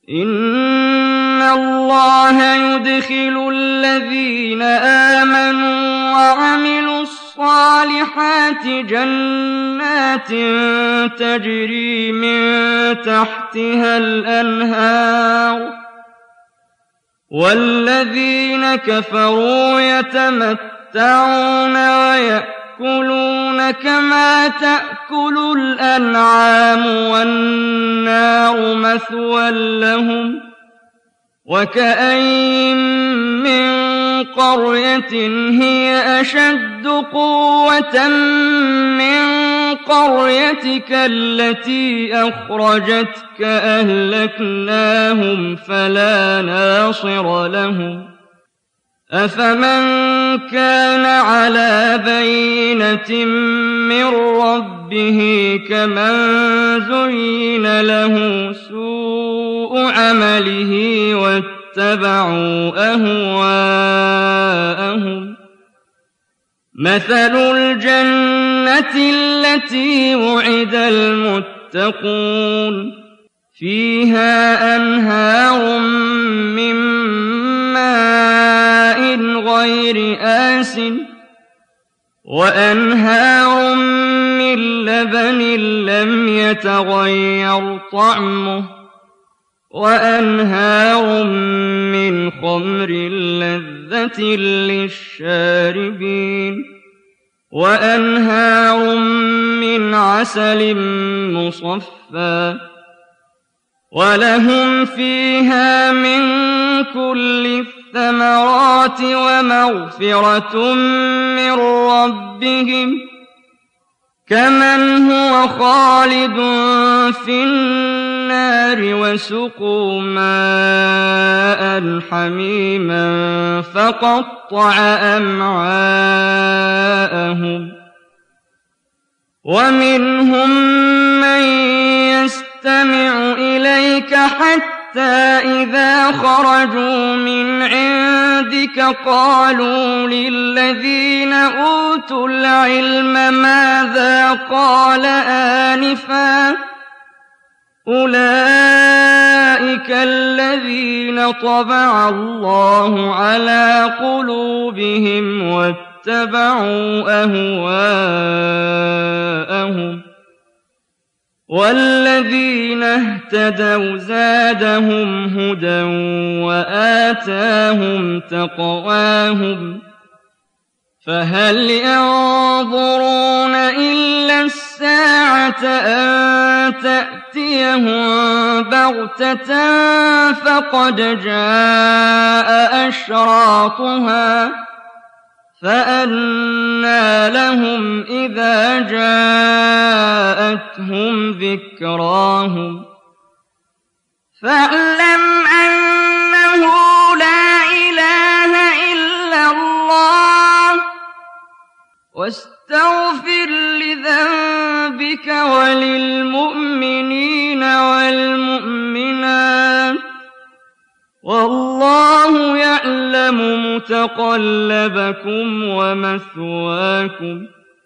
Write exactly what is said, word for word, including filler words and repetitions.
إِنَّ اللَّهَ يُدْخِلُ الَّذِينَ آمَنُوا وَعَمِلُوا الصَّالِحَاتِ جَنَّاتٍ تَجْرِي مِن تَحْتِهَا الْأَنْهَارُ ۖ وَالَّذِينَ كَفَرُوا يَتَمَتَّعُونَ وَيَأْكُلُونَ كَمَا تَأْكُلُ الْأَنْعَامُ وَالنَّارُ مَثْوًى لَّهُمْ ۖ وَكَأَيِّن مِّن قَرْيَةٍ هِيَ أَشَدُّ قُوَّةً مِّن قَرْيَتِكَ الَّتِي أَخْرَجَتْكَ أَهْلَكْنَاهُمْ فَلَا نَاصِرَ لَهُمْ ۚ أَفَمَن كَانَ عَلَىٰ بَيِّنَةٍ مِّن رَّبِّهِ كَمَن زُيِّنَ لَهُ سُوءُ عَمَلِهِ وَاتَّبَعُوا أَهْوَاءَهُم ۚ مَّثَلُ الْجَنَّةِ الَّتِي وُعِدَ الْمُتَّقُونَ فِيهَا أَنْهَارٌ مِّن مَّاءٍ غَيْرِ آسِنٍ وَأَنْهَارٌ مِّن لَّبَنٍ لَّمْ يَتَغَيَّرْ طَعْمُهُ وَأَنْهَارٌ مِّنْ خَمْرٍ لَّذَّةٍ لِّلشَّارِبِينَ وَأَنْهَارٌ مِّنْ عَسَلٍ مُّصَفًّى وَلَهُمْ فِيهَا مِن كُلِّ الثَّمَرَاتِ وَمَغْفِرَةٌ مِّن رَّبِّهِمْ ۖ كَمَنْ هُوَ خَالِدٌ فِي النَّارِ وَسُقُوا مَاءً حَمِيمًا فَقَطَّعَ أَمْعَاءَهُمْ وَمِنْهُم مَّن يَسْتَمِعُ إِلَيْكَ حَتَّىٰ إِذَا خَرَجُوا مِنْ عِندِكَ قَالُوا لِلَّذِينَ أُوتُوا الْعِلْمَ مَاذَا قَالَ آنِفًا ۚ أُولَٰئِكَ الَّذِينَ طَبَعَ اللَّهُ عَلَىٰ قُلُوبِهِمْ وَاتَّبَعُوا أَهْوَاءَهُمْ ۚ وَالَّذِينَ اهْتَدَوْا زَادَهُمْ هُدًى وَآتَاهُمْ تَقْوَاهُمْ ۗ فَهَلْ يَنظُرُونَ إِلَّا السَّاعَةَ أَن تَأْتِيَهُم بَغْتَةً فَقَدْ جَاءَ أَشْرَاطُهَا ۚ فَأَنَّىٰ لَهُمْ إِذَا جَاءَتْهُمْ ذِكْرَاهُمْ فَاعْلَمْ أَنَّهُ لَا إِلَٰهَ إِلَّا اللَّهُ وَاسْتَغْفِرْ لِذَنبِكَ وَلِلْمُؤْمِنِينَ وَالْمُؤْمِنَاتِ ۗ وَاللَّهُ يَعْلَمُ مُتَقَلَّبَكُمْ وَمَثْوَاكُمْ